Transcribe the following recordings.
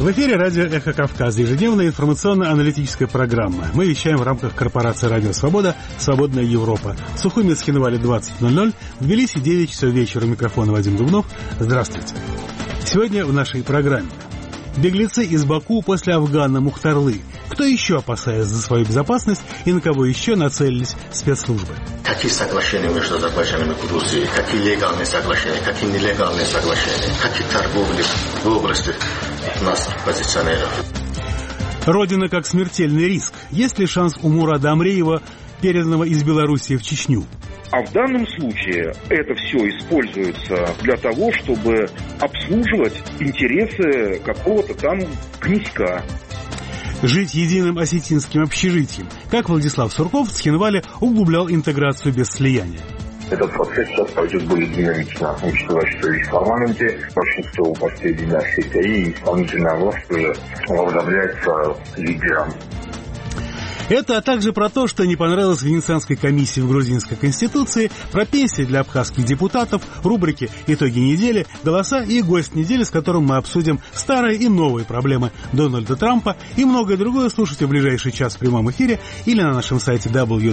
В эфире радио «Эхо Кавказа», ежедневная информационно-аналитическая программа. Мы вещаем в рамках корпорации «Радио Свобода», «Свободная Европа». В Сухуми, Схинвале 20:00, в Тбилиси 9 часов вечера. Микрофон Вадим Дубнов. Здравствуйте. Сегодня в нашей программе. Беглецы из Баку после Афгана Мухтарлы. Кто еще опасается за свою безопасность и на кого еще нацелились спецслужбы? Какие соглашения между Азербайджаном и Грузией? Какие легальные соглашения? Какие нелегальные соглашения? Какие торговли в области нас, позиционеров? Родина как смертельный риск. Есть ли шанс у Мурада Амреева, переданного из Белоруссии в Чечню? А в данном случае это все используется для того, чтобы обслуживать интересы какого-то там князька. Жить единым осетинским общежитием. Как Владислав Сурков в Схинвале углублял интеграцию без слияния. Этот процесс сейчас пойдет более динамично, учитывая, что и в парламенте большинство партий Единая Осетия, и исполнительная власть уже возглавляется лидером. Это, а также про то, что не понравилось Венецианской комиссии в грузинской конституции, про пенсии для абхазских депутатов, рубрики «Итоги недели», «Голоса» и гость недели, с которым мы обсудим старые и новые проблемы Дональда Трампа и многое другое. Слушайте в ближайший час в прямом эфире или на нашем сайте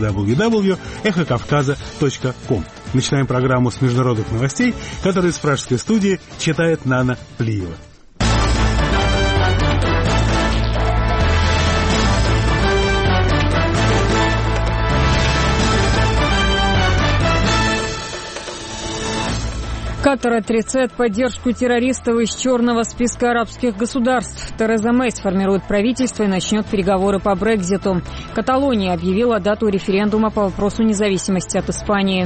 www.эхокавказа.ком. Начинаем программу с международных новостей, которые из пражской студии читает Нана Плиева. Катар отрицает поддержку террористов из черного списка арабских государств. Тереза Мэй сформирует правительство и начнет переговоры по Брекситу. Каталония объявила дату референдума по вопросу независимости от Испании.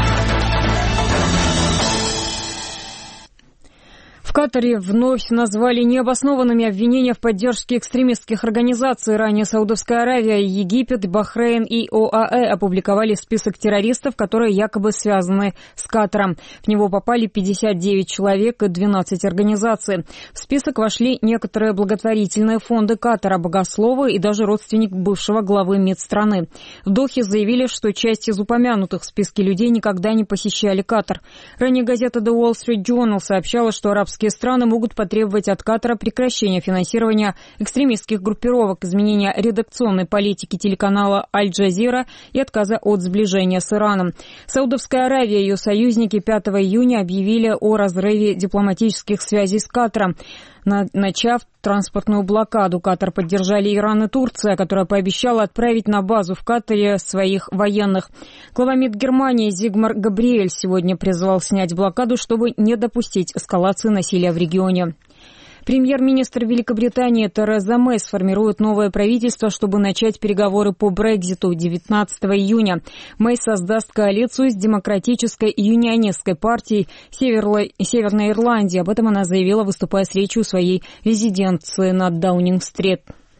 В Катаре вновь назвали необоснованными обвинения в поддержке экстремистских организаций. Ранее Саудовская Аравия, Египет, Бахрейн и ОАЭ опубликовали список террористов, которые якобы связаны с Катаром. В него попали 59 человек и 12 организаций. В список вошли некоторые благотворительные фонды Катара, богословы и даже родственник бывшего главы МИД страны. В Дохе заявили, что часть из упомянутых в списке людей никогда не посещали Катар. Ранее газета The Wall Street Journal сообщала, что арабские страны могут потребовать от Катара прекращения финансирования экстремистских группировок, изменения редакционной политики телеканала Аль-Джазира и отказа от сближения с Ираном. Саудовская Аравия и ее союзники 5 июня объявили о разрыве дипломатических связей с Катаром, начав транспортную блокаду. Катар поддержали Иран и Турция, которая пообещала отправить на базу в Катаре своих военных. Глава МИД Германии Зигмар Габриэль сегодня призвал снять блокаду, чтобы не допустить эскалации насилия в регионе. Премьер-министр Великобритании Тереза Мэй сформирует новое правительство, чтобы начать переговоры по Брекситу 19 июня. Мэй создаст коалицию с демократической юнионистской партией Северной Ирландии. Об этом она заявила, выступая с речью в своей резиденции на Даунинг-стрит.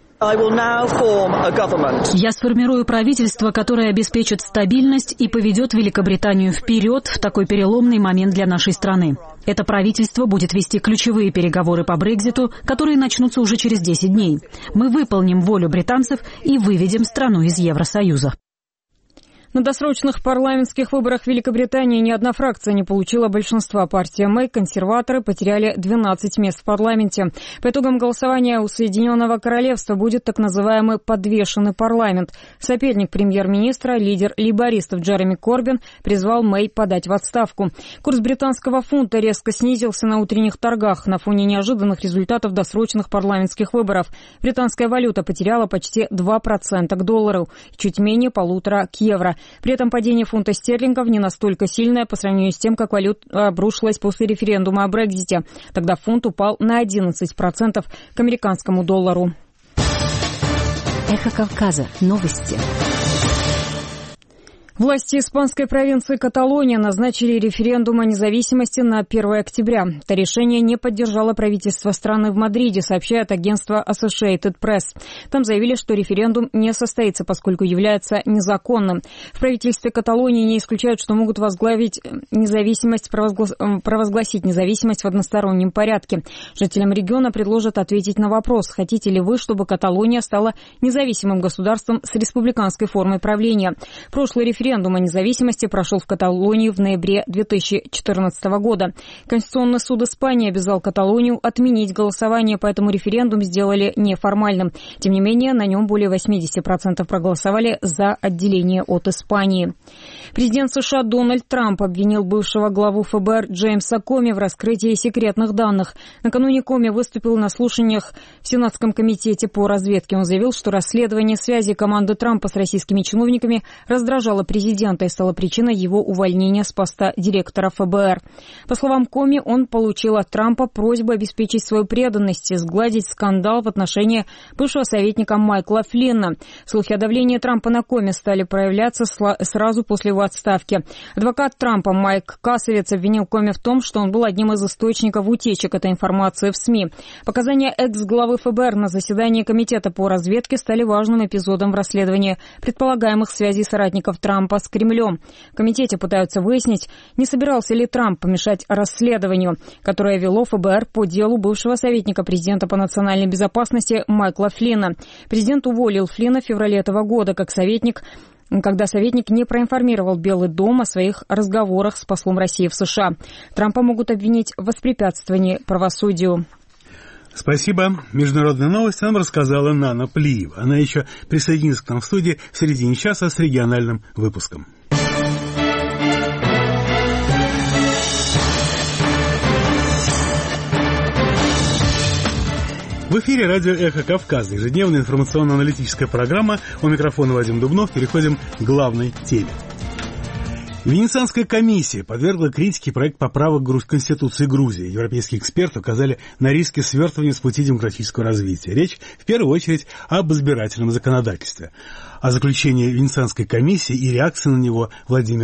Я сформирую правительство, которое обеспечит стабильность и поведет Великобританию вперед в такой переломный момент для нашей страны. Это правительство будет вести ключевые переговоры по Брекситу, которые начнутся уже через 10 дней. Мы выполним волю британцев и выведем страну из Евросоюза. На досрочных парламентских выборах в Великобритании ни одна фракция не получила большинства. Партия Мэй, консерваторы, потеряли 12 мест в парламенте. По итогам голосования у Соединенного Королевства будет так называемый подвешенный парламент. Соперник премьер-министра, лидер лейбористов Джереми Корбин, призвал Мэй подать в отставку. Курс британского фунта резко снизился на утренних торгах на фоне неожиданных результатов досрочных парламентских выборов. Британская валюта потеряла почти 2% к доллару, чуть менее 1,5% к евро. При этом падение фунта стерлингов не настолько сильное по сравнению с тем, как валюта обрушилась после референдума о Брексите. Тогда фунт упал на 11% к американскому доллару. Эхо Кавказа. Новости. Власти испанской провинции Каталония назначили референдум о независимости на 1 октября. Это решение не поддержало правительство страны в Мадриде, сообщает агентство Associated Press. Там заявили, что референдум не состоится, поскольку является незаконным. В правительстве Каталонии не исключают, что могут провозгласить независимость в одностороннем порядке. Жителям региона предложат ответить на вопрос, хотите ли вы, чтобы Каталония стала независимым государством с республиканской формой правления. Прошлый референдум референдум о независимости прошел в Каталонии в ноябре 2014 года. Конституционный суд Испании обязал Каталонию отменить голосование, поэтому референдум сделали неформальным. Тем не менее, на нем более 80% проголосовали за отделение от Испании. Президент США Дональд Трамп обвинил бывшего главу ФБР Джеймса Коми в раскрытии секретных данных. Накануне Коми выступил на слушаниях в Сенатском комитете по разведке. Он заявил, что расследование связи команды Трампа с российскими чиновниками раздражало президента и стало причиной его увольнения с поста директора ФБР. По словам Коми, он получил от Трампа просьбу обеспечить свою преданность и сгладить скандал в отношении бывшего советника Майкла Флинна. Слухи о давлении Трампа на Коми стали проявляться сразу после его отставки. Адвокат Трампа Майк Касовец обвинил Коми в том, что он был одним из источников утечек этой информации в СМИ. Показания экс-главы ФБР на заседании комитета по разведке стали важным эпизодом в расследовании предполагаемых связей соратников Трампа с Кремлем. В комитете пытаются выяснить, не собирался ли Трамп помешать расследованию, которое вело ФБР по делу бывшего советника президента по национальной безопасности Майкла Флинна. Президент уволил Флинна в феврале этого года когда советник не проинформировал Белый дом о своих разговорах с послом России в США. Трампа могут обвинить в воспрепятствовании правосудию. Спасибо. Международные новости нам рассказала Нана Плиева. Она еще присоединится к нам в студии в середине часа с региональным выпуском. В эфире радио «Эхо Кавказа», ежедневная информационно-аналитическая программа. У микрофона Вадим Дубнов. Переходим к главной теме. Венецианская комиссия подвергла критике проект поправок к Конституции Грузии. Европейские эксперты указали на риски свертывания с пути демократического развития. Речь в первую очередь об избирательном законодательстве. О заключении Венецианской комиссии и реакции на него Владимир